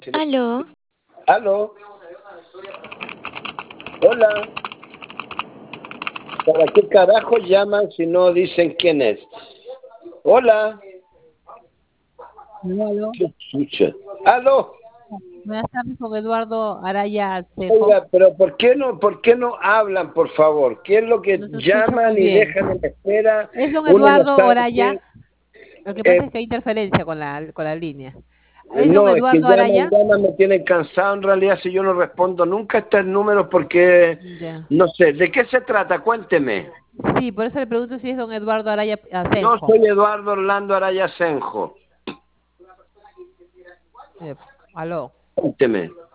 Aló, Aló, hola. ¿Para qué carajo llaman si no dicen quién es? Hola. Aló, aló. Qué chucha. Aló. Buenas tardes con Eduardo Araya Cejo. Oiga, pero ¿por qué no hablan, por favor? ¿Qué es lo que No se escucha muy llaman y bien. dejan en espera? Es don Uno no Eduardo sabe Araya. qué. Lo que pasa Eh, es que hay interferencia con la línea. ¿Es don no, es que Eduardo llaman, Araya? llaman, me tienen cansado en realidad si yo no respondo nunca a este número porque, Ya. no sé, ¿de qué se trata? Cuénteme. Sí, por eso le pregunto si es don Eduardo Araya Yo Asenjo. soy Eduardo Orlando Araya Senjo. Eh, Aló. Cuénteme.